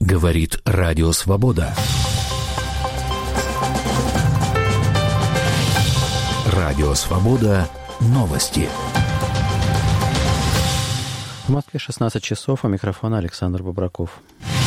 Говорит Радио Свобода. Радио Свобода. Новости. В Москве 16 часов, у микрофона Александр Бобраков.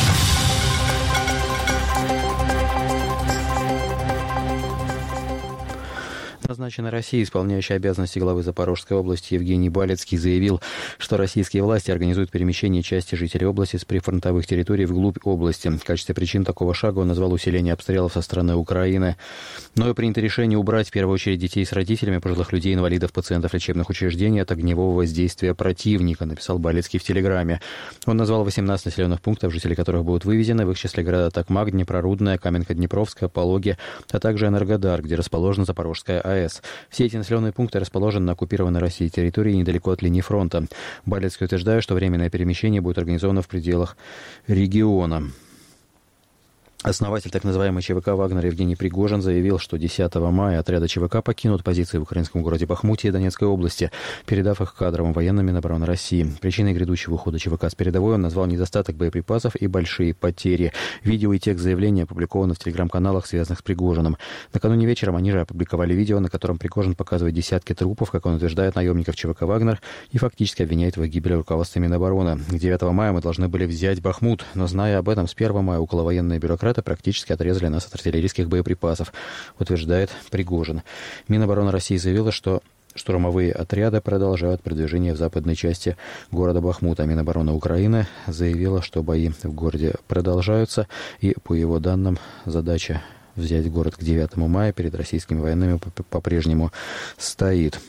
Назначенный Россией, исполняющий обязанности главы Запорожской области Евгений Балецкий, заявил, что российские власти организуют перемещение части жителей области с прифронтовых территорий вглубь области. В качестве причин такого шага он назвал усиление обстрелов со стороны Украины. Но и принято решение убрать в первую очередь детей с родителями, пожилых людей, инвалидов, пациентов лечебных учреждений от огневого воздействия противника, написал Балецкий в Телеграме. Он назвал 18 населенных пунктов, жители которых будут вывезены, в их числе города Токмак, Днепрорудная, Каменка-Днепровская, Пологи, а также Энергодар, где расположена Запорожская АЭС. Все эти населенные пункты расположены на оккупированной Россией территории недалеко от линии фронта. Балецкий утверждает, что временное перемещение будет организовано в пределах региона. Основатель так называемой ЧВК «Вагнер» Евгений Пригожин заявил, что 10 мая отряды ЧВК покинут позиции в украинском городе Бахмуте и Донецкой области, передав их кадровым военным Минобороны России. Причиной грядущего ухода ЧВК с передовой он назвал недостаток боеприпасов и большие потери. Видео и текст заявления опубликованы в телеграм-каналах, связанных с Пригожиным. Накануне вечером они же опубликовали видео, на котором Пригожин показывает десятки трупов, как он утверждает, наемников ЧВК «Вагнер» и фактически обвиняет в их гибели руководство Минобороны. К 9 мая мы должны были взять Бахмут, но, зная об этом, с 1 мая околовоенные бюрократы практически отрезали нас от артиллерийских боеприпасов, утверждает Пригожин. Минобороны России заявила, что штурмовые отряды продолжают продвижение в западной части города Бахмута. Минобороны Украины заявила, что бои в городе продолжаются, и, по его данным, задача взять город к 9 мая перед российскими военными по-прежнему стоит.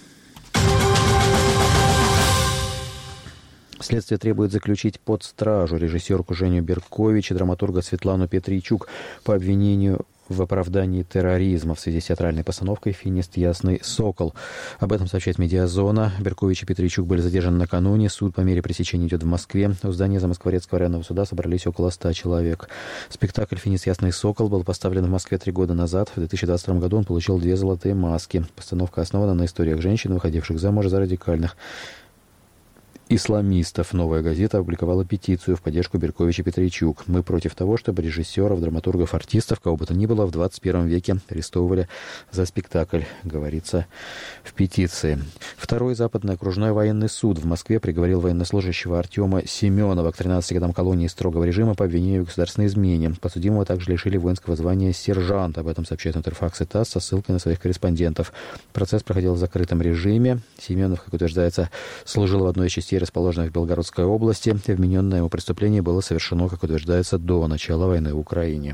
Следствие требует заключить под стражу режиссерку Женю Беркович и драматурга Светлану Петричук по обвинению в оправдании терроризма в связи с театральной постановкой «Финист. Ясный сокол». Об этом сообщает «Медиазона». Беркович и Петричук были задержаны накануне. Суд по мере пресечения идет в Москве. У здания Замоскворецкого районного суда собрались около 100 человек. Спектакль «Финист. Ясный сокол» был поставлен в Москве 3 года назад. В 2022 году он получил 2 золотые маски. Постановка основана на историях женщин, выходивших замуж за радикальных исламистов. «Новая газета» опубликовала петицию в поддержку Беркович и Петричук. «Мы против того, чтобы режиссеров, драматургов, артистов, кого бы то ни было, в 21 веке арестовывали за спектакль», говорится в петиции. Второй западный окружной военный суд в Москве приговорил военнослужащего Артема Семенова к 13 годам колонии строгого режима по обвинению в государственной измене. Подсудимого также лишили воинского звания сержанта. Об этом сообщает Интерфакс и ТАСС со ссылкой на своих корреспондентов. Процесс проходил в закрытом режиме. Семенов, как утверждается, служил в одной из частей, расположенных в Белгородской области. Вмененное ему преступление было совершено, как утверждается, до начала войны в Украине.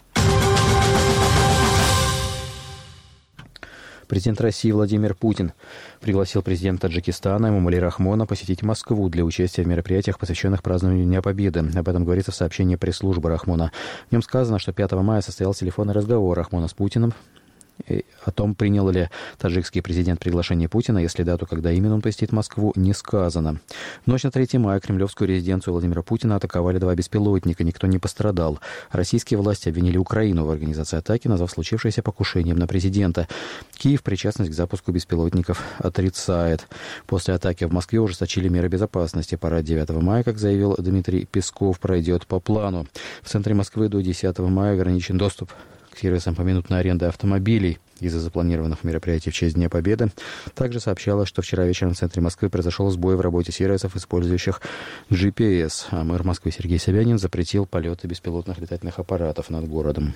Президент России Владимир Путин пригласил президента Таджикистана Эмомали Рахмона посетить Москву для участия в мероприятиях, посвященных празднованию Дня Победы. Об этом говорится в сообщении пресс-службы Рахмона. В нем сказано, что 5 мая состоялся телефонный разговор Рахмона с Путиным. О том, принял ли таджикский президент приглашение Путина, если дату, когда именно он посетит Москву, не сказано. В ночь на 3 мая кремлевскую резиденцию Владимира Путина атаковали 2 беспилотника, никто не пострадал. Российские власти обвинили Украину в организации атаки, назвав случившееся покушением на президента. Киев причастность к запуску беспилотников отрицает. После атаки в Москве ужесточили меры безопасности. Парад 9 мая, как заявил Дмитрий Песков, пройдет по плану. В центре Москвы до 10 мая ограничен доступ к сервисам поминутной аренды автомобилей из-за запланированных мероприятий в честь Дня Победы. Также сообщалось, что вчера вечером в центре Москвы произошел сбой в работе сервисов, использующих GPS. А мэр Москвы Сергей Собянин запретил полеты беспилотных летательных аппаратов над городом.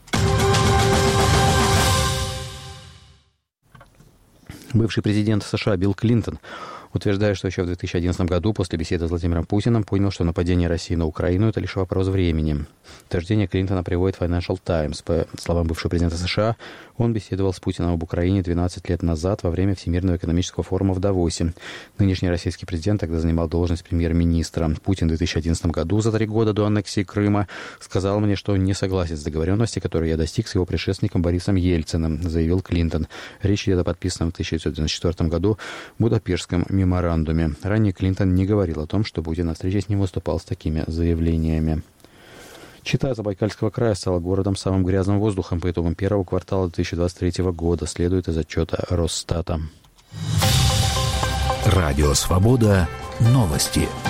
Бывший президент США Билл Клинтон утверждает, что еще в 2011 году после беседы с Владимиром Путиным понял, что нападение России на Украину – это лишь вопрос времени. Утверждение Клинтона приводит Financial Times. По словам бывшего президента США, он беседовал с Путиным об Украине 12 лет назад во время Всемирного экономического форума в Давосе. Нынешний российский президент тогда занимал должность премьер-министра. Путин в 2011 году, за 3 года до аннексии Крыма, сказал мне, что он не согласен с договоренностью, которую я достиг с его предшественником Борисом Ельциным, заявил Клинтон. Речь идет о подписанном в 1994 году Будапештском меморандуме. Ранее Клинтон не говорил о том, что Путин на встрече с ним выступал с такими заявлениями. Чита Забайкальского края стала городом с самым грязным воздухом по итогам первого квартала 2023 года, следует из отчета Росстата. Радио Свобода. Новости.